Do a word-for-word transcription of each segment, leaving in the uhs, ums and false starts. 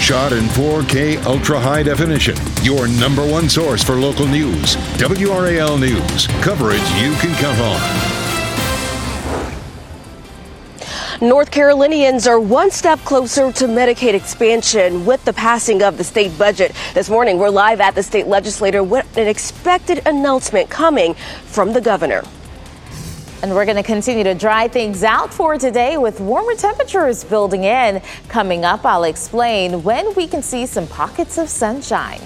Shot in four K ultra high definition. Your number one source for local news. W R A L News. Coverage you can count on. North Carolinians are one step closer to Medicaid expansion with the passing of the state budget. This morning, we're live at the state legislature with an expected announcement coming from the governor. And we're going to continue to dry things out for today with warmer temperatures building in. Coming up, I'll explain when we can see some pockets of sunshine.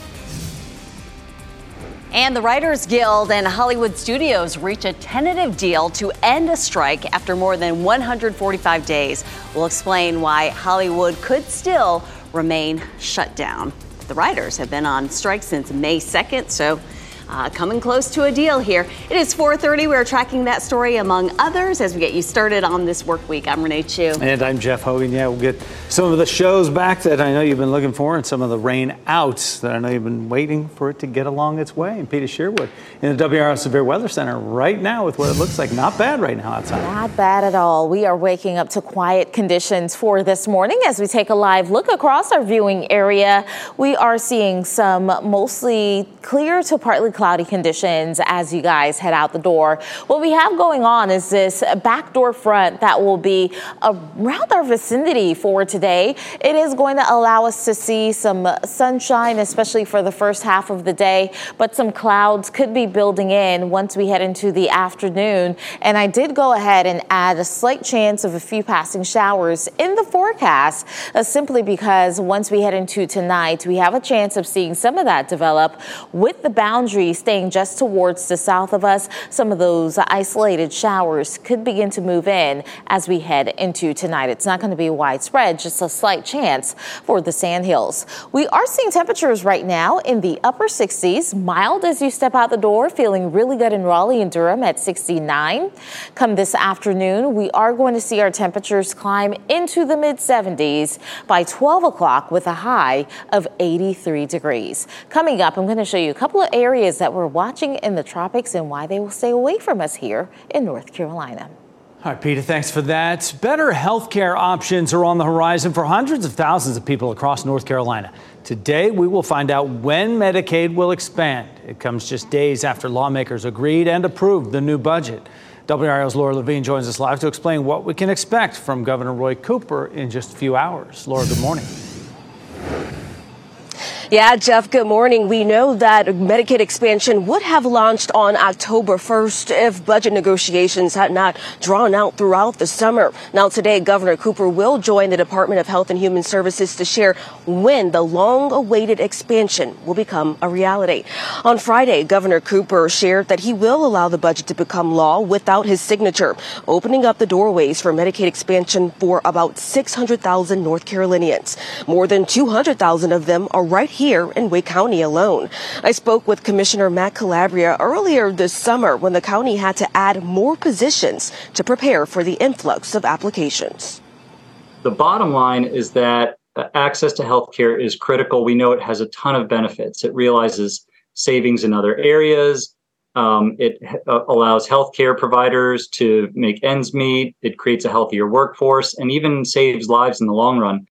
And the Writers Guild and Hollywood Studios reach a tentative deal to end a strike after more than one hundred forty-five days. We'll explain why Hollywood could still remain shut down. The writers have been on strike since May second, so Uh, coming close to a deal here. It is four thirty. We're tracking that story among others as we get you started on this work week. I'm Renee Chu. And I'm Jeff Hogan. Yeah, we'll get some of the shows back that I know you've been looking for and some of the rain outs that I know you've been waiting for it to get along its way. And Peter Sherwood in the W R L Severe Weather Center right now with what it looks like. Not bad right now outside. Not bad at all. We are waking up to quiet conditions for this morning as we take a live look across our viewing area. We are seeing some mostly clear to partly cloudy conditions as you guys head out the door. What we have going on is this backdoor front that will be around our vicinity for today. It is going to allow us to see some sunshine, especially for the first half of the day, but some clouds could be building in once we head into the afternoon. And I did go ahead and add a slight chance of a few passing showers in the forecast, uh, simply because once we head into tonight, we have a chance of seeing some of that develop with the boundary staying just towards the south of us. Some of those isolated showers could begin to move in as we head into tonight. It's not going to be widespread, just a slight chance for the Sandhills. We are seeing temperatures right now in the upper sixties, mild as you step out the door, feeling really good in Raleigh and Durham at sixty-nine. Come this afternoon, we are going to see our temperatures climb into the mid seventies by twelve o'clock with a high of eighty-three degrees. Coming up, I'm going to show you a couple of areas that we're watching in the tropics and why they will stay away from us here in North Carolina. All right, Peter, thanks for that. Better health care options are on the horizon for hundreds of thousands of people across North Carolina. Today, we will find out when Medicaid will expand. It comes just days after lawmakers agreed and approved the new budget. W R L's Laura Levine joins us live to explain what we can expect from Governor Roy Cooper in just a few hours. Laura, good morning. Yeah, Jeff, good morning. We know that Medicaid expansion would have launched on October first if budget negotiations had not drawn out throughout the summer. Now, today, Governor Cooper will join the Department of Health and Human Services to share when the long-awaited expansion will become a reality. On Friday, Governor Cooper shared that he will allow the budget to become law without his signature, opening up the doorways for Medicaid expansion for about six hundred thousand North Carolinians. More than two hundred thousand of them are right here here in Wake County alone. I spoke with Commissioner Matt Calabria earlier this summer when the county had to add more positions to prepare for the influx of applications. The bottom line is that access to health care is critical. We know it has a ton of benefits. It realizes savings in other areas. Um, it uh, allows healthcare providers to make ends meet. It creates a healthier workforce and even saves lives in the long run.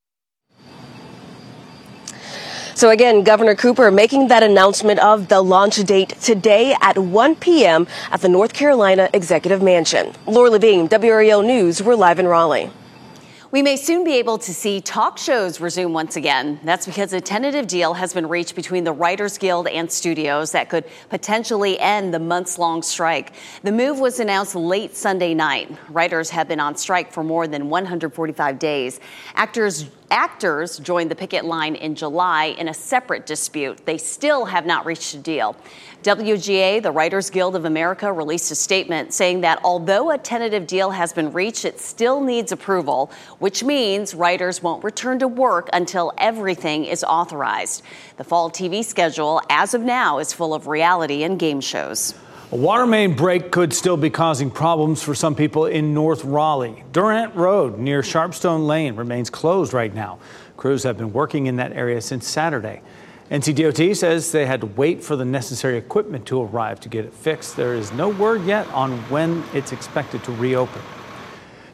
So again, Governor Cooper making that announcement of the launch date today at one p.m. at the North Carolina Executive Mansion. Laura Levine, W R A L News. We're live in Raleigh. We may soon be able to see talk shows resume once again. That's because a tentative deal has been reached between the Writers Guild and studios that could potentially end the months-long strike. The move was announced late Sunday night. Writers have been on strike for more than one hundred forty-five days. Actors Actors joined the picket line in July in a separate dispute. They still have not reached a deal. W G A, the Writers Guild of America, released a statement saying that although a tentative deal has been reached, it still needs approval, which means writers won't return to work until everything is authorized. The fall T V schedule, as of now, is full of reality and game shows. A water main break could still be causing problems for some people in North Raleigh. Durant Road near Sharpstone Lane remains closed right now. Crews have been working in that area since Saturday. N C D O T says they had to wait for the necessary equipment to arrive to get it fixed. There is no word yet on when it's expected to reopen.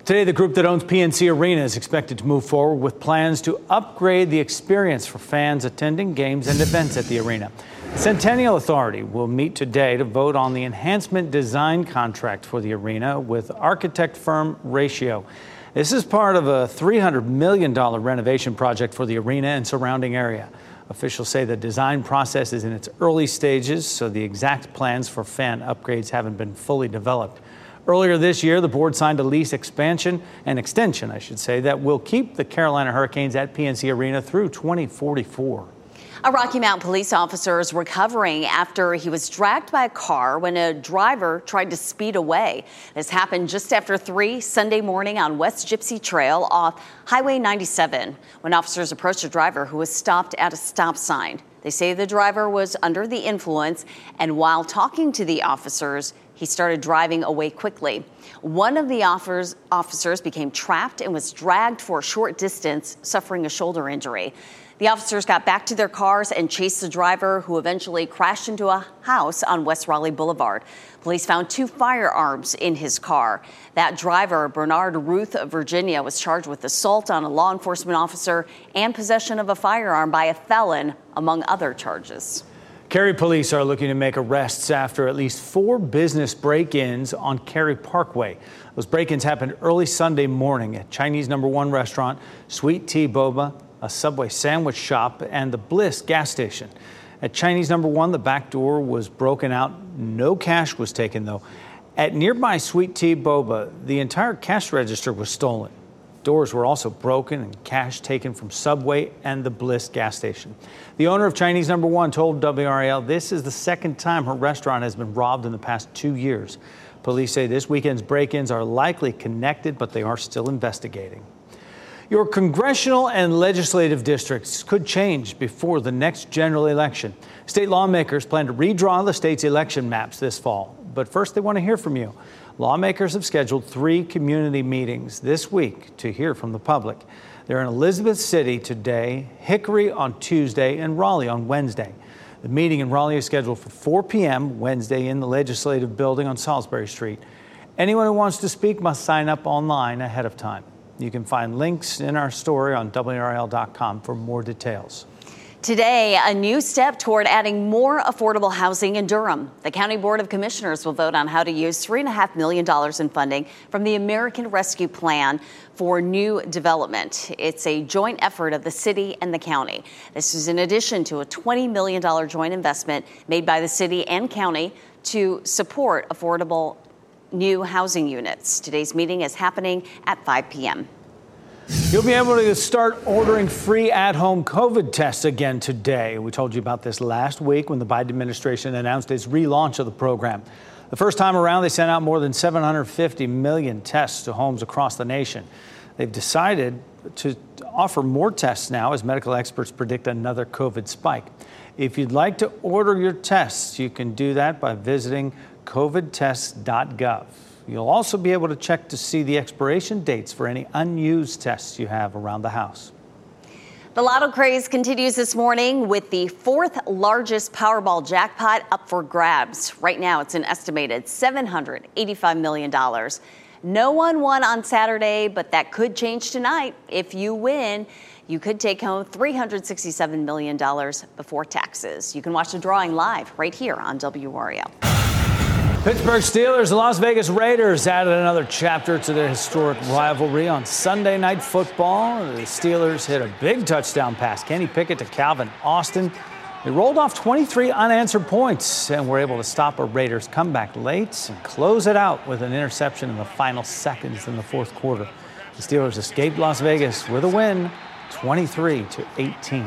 Today, the group that owns P N C Arena is expected to move forward with plans to upgrade the experience for fans attending games and events at the arena. Centennial Authority will meet today to vote on the enhancement design contract for the arena with architect firm Ratio. This is part of a three hundred million dollars renovation project for the arena and surrounding area. Officials say the design process is in its early stages, so the exact plans for fan upgrades haven't been fully developed. Earlier this year, the board signed a lease expansion and extension, I should say, that will keep the Carolina Hurricanes at P N C Arena through twenty forty-four. A Rocky Mount police officer is recovering after he was dragged by a car when a driver tried to speed away. This happened just after three Sunday morning on West Gypsy Trail off Highway ninety-seven when officers approached a driver who was stopped at a stop sign. They say the driver was under the influence, and while talking to the officers, he started driving away quickly. One of the offers, officers became trapped and was dragged for a short distance, suffering a shoulder injury. The officers got back to their cars and chased the driver, who eventually crashed into a house on West Raleigh Boulevard. Police found two firearms in his car. That driver, Bernard Ruth of Virginia, was charged with assault on a law enforcement officer and possession of a firearm by a felon, among other charges. Cary police are looking to make arrests after at least four business break-ins on Cary Parkway. Those break-ins happened early Sunday morning at Chinese Number One restaurant, Sweet Tea Boba, a Subway sandwich shop, and the Bliss gas station. At Chinese Number One, the back door was broken out. No cash was taken, though. At nearby Sweet Tea Boba, the entire cash register was stolen. Doors were also broken and cash taken from Subway and the Bliss gas station. The owner of Chinese Number One told W R A L this is the second time her restaurant has been robbed in the past two years. Police say this weekend's break-ins are likely connected, but they are still investigating. Your congressional and legislative districts could change before the next general election. State lawmakers plan to redraw the state's election maps this fall. But first, they want to hear from you. Lawmakers have scheduled three community meetings this week to hear from the public. They're in Elizabeth City today, Hickory on Tuesday, and Raleigh on Wednesday. The meeting in Raleigh is scheduled for four p.m. Wednesday in the Legislative Building on Salisbury Street. Anyone who wants to speak must sign up online ahead of time. You can find links in our story on W R L dot com for more details. Today, a new step toward adding more affordable housing in Durham. The County Board of Commissioners will vote on how to use three point five million dollars in funding from the American Rescue Plan for new development. It's a joint effort of the city and the county. This is in addition to a twenty million dollars joint investment made by the city and county to support affordable new housing units. Today's meeting is happening at five p.m. You'll be able to start ordering free at-home COVID tests again today. We told you about this last week when the Biden administration announced its relaunch of the program. The first time around, they sent out more than seven hundred fifty million tests to homes across the nation. They've decided to offer more tests now as medical experts predict another COVID spike. If you'd like to order your tests, you can do that by visiting covid tests dot gov. You'll also be able to check to see the expiration dates for any unused tests you have around the house. The lotto craze continues this morning with the fourth largest Powerball jackpot up for grabs. Right now, it's an estimated seven hundred eighty-five million dollars. No one won on Saturday, but that could change tonight. If you win, you could take home three hundred sixty-seven million dollars before taxes. You can watch the drawing live right here on W R A L. Pittsburgh Steelers and Las Vegas Raiders added another chapter to their historic rivalry on Sunday Night Football. The Steelers hit a big touchdown pass, Kenny Pickett to Calvin Austin. They rolled off twenty-three unanswered points and were able to stop a Raiders comeback late and close it out with an interception in the final seconds in the fourth quarter. The Steelers escaped Las Vegas with a win, twenty-three to eighteen.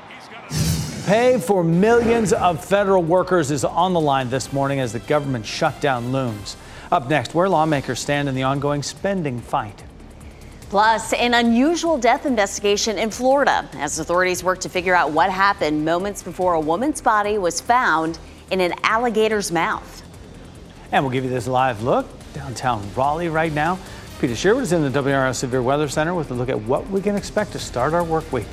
Pay for millions of federal workers is on the line this morning as the government shutdown looms. Up next, where lawmakers stand in the ongoing spending fight. Plus, an unusual death investigation in Florida as authorities work to figure out what happened moments before a woman's body was found in an alligator's mouth. And we'll give you this live look downtown Raleigh right now. Peter Sherwood is in the W R L Severe Weather Center with a look at what we can expect to start our work week.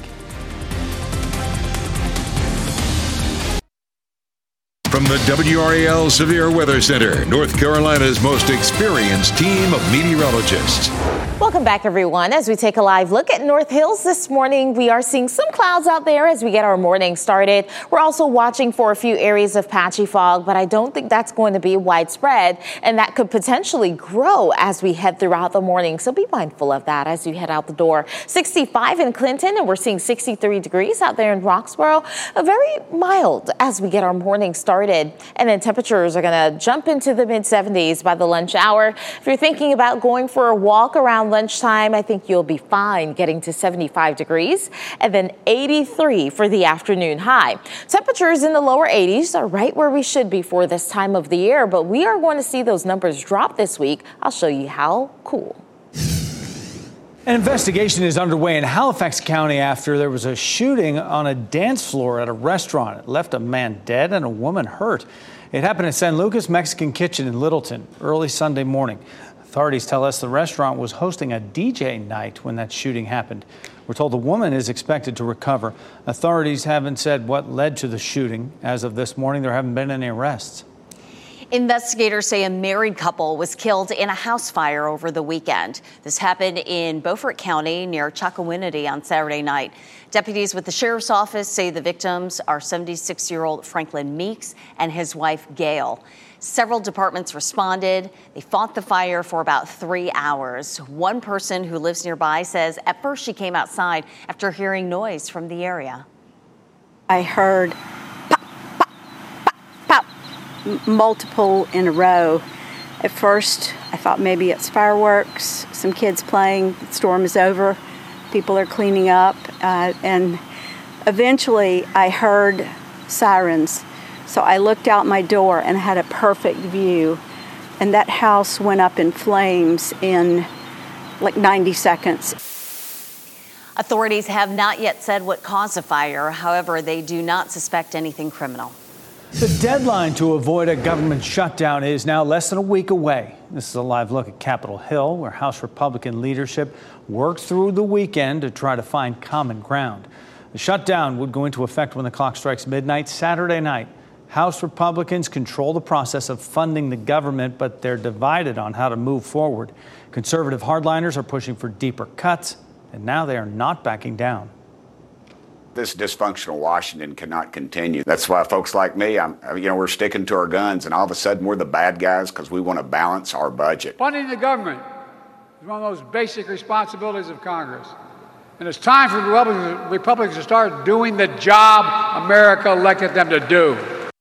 From the W R A L Severe Weather Center, North Carolina's most experienced team of meteorologists. Welcome back, everyone. As we take a live look at North Hills this morning, we are seeing some clouds out there as we get our morning started. We're also watching for a few areas of patchy fog, but I don't think that's going to be widespread, and that could potentially grow as we head throughout the morning. So be mindful of that as you head out the door. sixty-five in Clinton, and we're seeing sixty-three degrees out there in Roxborough. A very mild as we get our morning started. And then temperatures are going to jump into the mid seventies by the lunch hour. If you're thinking about going for a walk around lunchtime, I think you'll be fine getting to seventy-five degrees, and then eighty-three for the afternoon high. Temperatures in the lower eighties are right where we should be for this time of the year, but we are going to see those numbers drop this week. I'll show you how. Cool. An investigation is underway in Halifax County after there was a shooting on a dance floor at a restaurant. It left a man dead and a woman hurt. It happened at San Lucas Mexican Kitchen in Littleton early Sunday morning. Authorities tell us the restaurant was hosting a D J night when that shooting happened. We're told the woman is expected to recover. Authorities haven't said what led to the shooting. As of this morning, there haven't been any arrests. Investigators say a married couple was killed in a house fire over the weekend. This happened in Beaufort County near Chakawinity on Saturday night. Deputies with the sheriff's office say the victims are seventy-six-year-old Franklin Meeks and his wife, Gail. Several departments responded. They fought the fire for about three hours. One person who lives nearby says at first she came outside after hearing noise from the area. I heard pop, pop, pop, pop, multiple in a row. At first, I thought maybe it's fireworks, some kids playing, the storm is over, people are cleaning up, uh, and eventually I heard sirens. So I looked out my door and had a perfect view, and that house went up in flames in like ninety seconds. Authorities have not yet said what caused the fire. However, they do not suspect anything criminal. The deadline to avoid a government shutdown is now less than a week away. This is a live look at Capitol Hill, where House Republican leadership worked through the weekend to try to find common ground. The shutdown would go into effect when the clock strikes midnight Saturday night. House Republicans control the process of funding the government, but they're divided on how to move forward. Conservative hardliners are pushing for deeper cuts, and now they are not backing down. This dysfunctional Washington cannot continue. That's why folks like me, I'm, you know, we're sticking to our guns, and all of a sudden we're the bad guys because we want to balance our budget. Funding the government is one of those basic responsibilities of Congress. And it's time for Republicans, Republicans to start doing the job America elected them to do.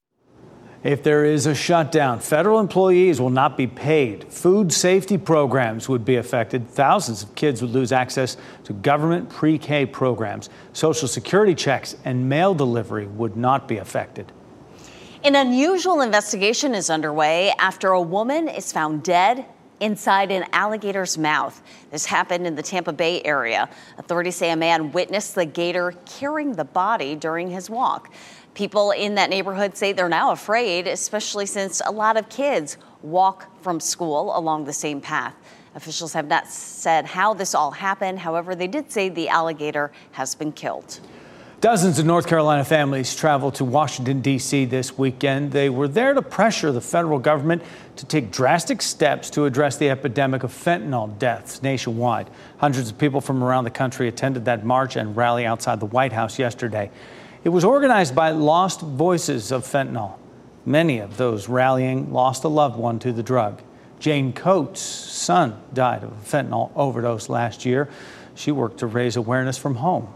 If there is a shutdown, federal employees will not be paid. Food safety programs would be affected. Thousands of kids would lose access to government pre-K programs. Social security checks and mail delivery would not be affected. An unusual investigation is underway after a woman is found dead inside an alligator's mouth. This happened in the Tampa Bay area. Authorities say a man witnessed the gator carrying the body during his walk. People in that neighborhood say they're now afraid, especially since a lot of kids walk from school along the same path. Officials have not said how this all happened. However, they did say the alligator has been killed. Dozens of North Carolina families traveled to Washington, D C this weekend. They were there to pressure the federal government to take drastic steps to address the epidemic of fentanyl deaths nationwide. Hundreds of people from around the country attended that march and rally outside the White House yesterday. It was organized by Lost Voices of Fentanyl. Many of those rallying lost a loved one to the drug. Jane Coates' son died of a fentanyl overdose last year. She worked to raise awareness from home.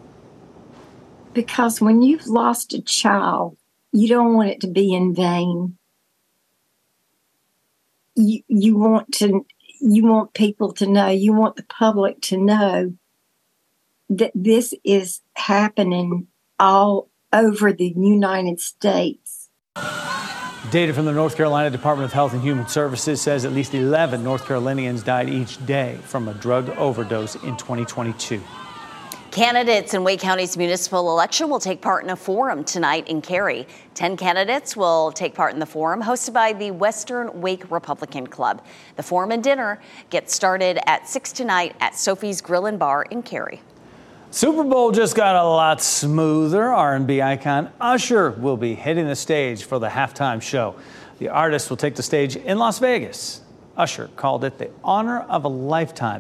Because when you've lost a child, you don't want it to be in vain. You, you want to, you want people to know, you want the public to know that this is happening all over the United States. Data from the North Carolina Department of Health and Human Services says at least eleven North Carolinians died each day from a drug overdose in twenty twenty-two. Candidates in Wake County's municipal election will take part in a forum tonight in Cary. Ten candidates will take part in the forum hosted by the Western Wake Republican Club. The forum and dinner get started at six tonight at Sophie's Grill and Bar in Cary. Super Bowl just got a lot smoother. R and B icon Usher will be hitting the stage for the halftime show. The artist will take the stage in Las Vegas. Usher called it the honor of a lifetime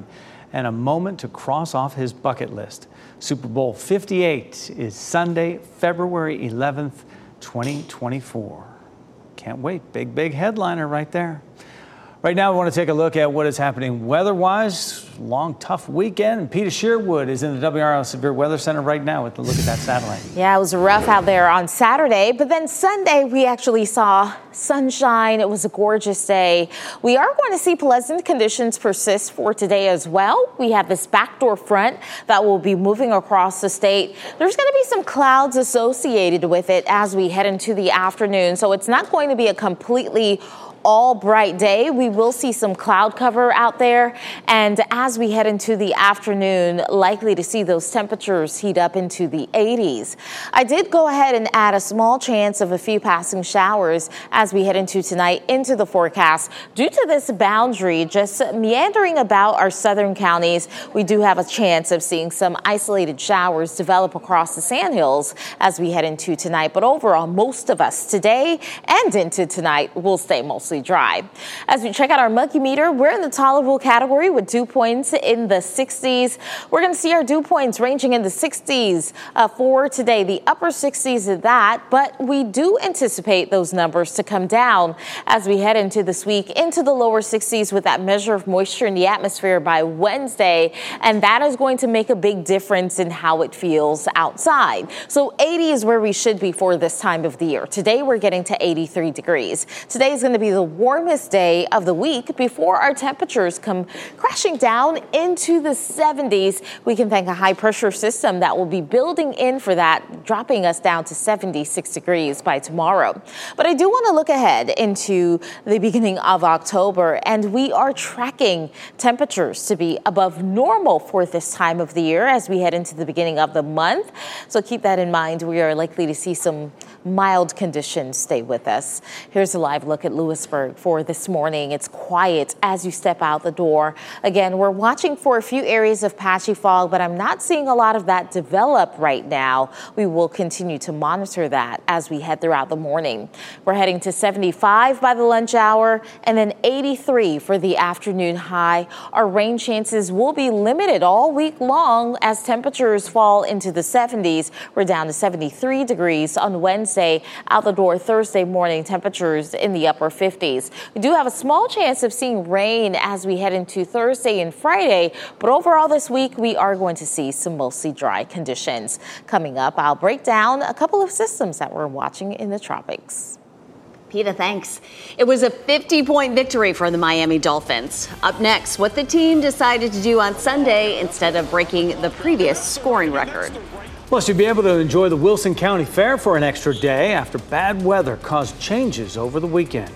and a moment to cross off his bucket list. Super Bowl fifty-eight is Sunday, February eleventh, twenty twenty-four. Can't wait. Big, big headliner right there. Right now, we want to take a look at what is happening weather-wise. Long, tough weekend. And Peter Sherwood is in the W R L Severe Weather Center right now with a look at that satellite. Yeah, it was rough out there on Saturday, but then Sunday we actually saw sunshine. It was a gorgeous day. We are going to see pleasant conditions persist for today as well. We have this backdoor front that will be moving across the state. There's going to be some clouds associated with it as we head into the afternoon, so it's not going to be a completely all bright day. We will see some cloud cover out there, and as we head into the afternoon, likely to see those temperatures heat up into the eighties. I did go ahead and add a small chance of a few passing showers as we head into tonight into the forecast. Due to this boundary just meandering about our southern counties, we do have a chance of seeing some isolated showers develop across the sandhills as we head into tonight. But overall, most of us today and into tonight will stay mostly dry. As we check out our Monkey Meter, we're in the tolerable category with dew points in the sixties. We're going to see our dew points ranging in the sixties uh, for today, the upper sixties of that, but we do anticipate those numbers to come down as we head into this week into the lower sixties with that measure of moisture in the atmosphere by Wednesday, and that is going to make a big difference in how it feels outside. So eighty is where we should be for this time of the year. Today we're getting to eighty-three degrees. Today is going to be the warmest day of the week before our temperatures come crashing down into the seventies. We can thank a high pressure system that will be building in for that, dropping us down to seventy-six degrees by tomorrow. But I do want to look ahead into the beginning of October, and we are tracking temperatures to be above normal for this time of the year as we head into the beginning of the month. So keep that in mind. We are likely to see some mild conditions stay with us. Here's a live look at Lewisburg for this morning. It's quiet as you step out the door. Again, we're watching for a few areas of patchy fog, but I'm not seeing a lot of that develop right now. We will continue to monitor that as we head throughout the morning. We're heading to seventy-five by the lunch hour and then eighty-three for the afternoon high. Our rain chances will be limited all week long as temperatures fall into the seventies. We're down to seventy-three degrees on Wednesday. Out the door Thursday morning, temperatures in the upper fifties. We do have a small chance of seeing rain as we head into Thursday and Friday, but overall this week we are going to see some mostly dry conditions. Coming up, I'll break down a couple of systems that we're watching in the tropics. Peta, thanks. It was a fifty-point victory for the Miami Dolphins. Up next, what the team decided to do on Sunday instead of breaking the previous scoring record. Plus, you'll be able to enjoy the Wilson County Fair for an extra day after bad weather caused changes over the weekend.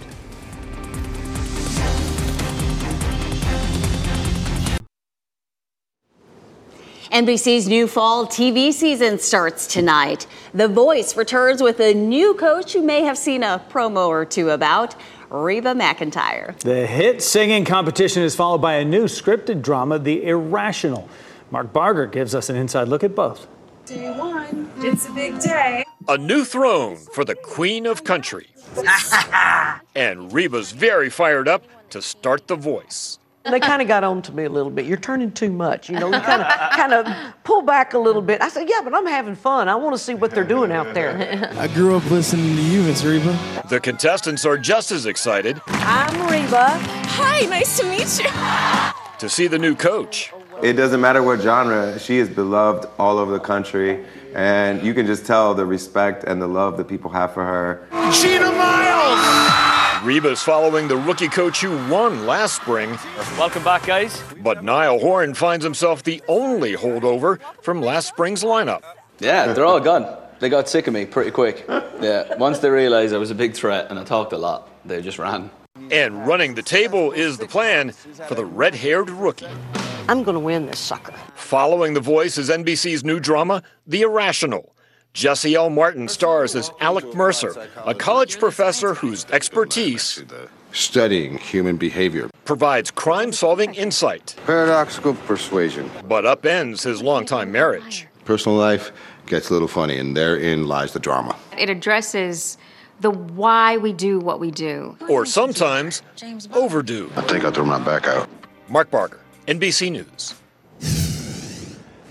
N B C's new fall T V season starts tonight. The Voice returns with a new coach you may have seen a promo or two about, Reba McEntire. The hit singing competition is followed by a new scripted drama, The Irrational. Mark Barger gives us an inside look at both. Day one, it's a big day. A new throne for the Queen of Country. And Reba's very fired up to start The Voice. They kind of got on to me a little bit. You're turning too much, you know. You kind of kind of pull back a little bit. I said, yeah, but I'm having fun. I want to see what they're doing out there. I grew up listening to you, Miss Reba. The contestants are just as excited. I'm Reba. Hi, nice to meet you. To see the new coach. It doesn't matter what genre, she is beloved all over the country, and you can just tell the respect and the love that people have for her. Gina Miles! Reba's following the rookie coach who won last spring. Welcome back, guys. But Niall Horan finds himself the only holdover from last spring's lineup. Yeah, they're all gone. They got sick of me pretty quick. Yeah, once they realized I was a big threat and I talked a lot, they just ran. And running the table is the plan for the red-haired rookie. I'm going to win this sucker. Following The Voice is N B C's new drama, The Irrational. Jesse L. Martin stars as Alec Mercer, a college professor whose expertise, studying human behavior, provides crime-solving insight. Paradoxical persuasion. But upends his longtime marriage. Personal life gets a little funny, and therein lies the drama. It addresses the why we do what we do. Or sometimes overdue. I think I'll throw my back out. Mark Barger, N B C News.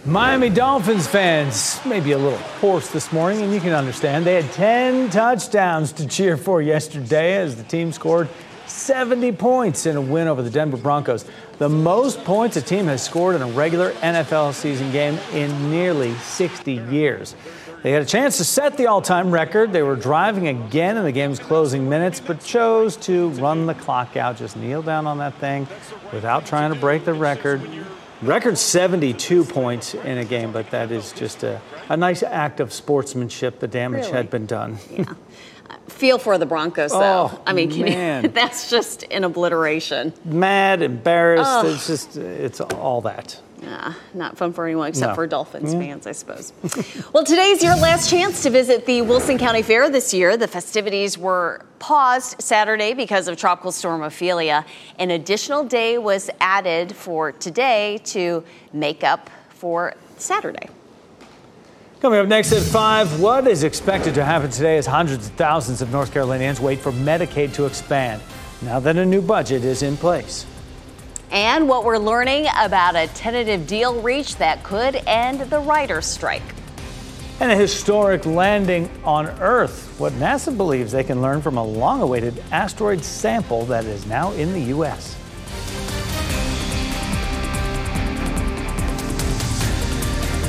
Miami Dolphins fans may be a little hoarse this morning, and you can understand. They had ten touchdowns to cheer for yesterday as the team scored seventy points in a win over the Denver Broncos. The most points a team has scored in a regular N F L season game in nearly sixty years. They had a chance to set the all-time record. They were driving again in the game's closing minutes, but chose to run the clock out, just kneel down on that thing without trying to break the record. Record seventy-two points in a game, but that is just a, a nice act of sportsmanship. The damage Really? had been done. Yeah. Feel for the Broncos, though. Oh, I mean, can man. you, that's just an obliteration. Mad, embarrassed. Oh. It's just, it's all that. Nah, not fun for anyone except No. for Dolphins Yeah. fans, I suppose. Well, today's your last chance to visit the Wilson County Fair this year. The festivities were paused Saturday because of Tropical Storm Ophelia. An additional day was added for today to make up for Saturday. Coming up next at five, what is expected to happen today as hundreds of thousands of North Carolinians wait for Medicaid to expand now that a new budget is in place. And what we're learning about a tentative deal reached that could end the writers' strike. And a historic landing on Earth, what NASA believes they can learn from a long-awaited asteroid sample that is now in the U S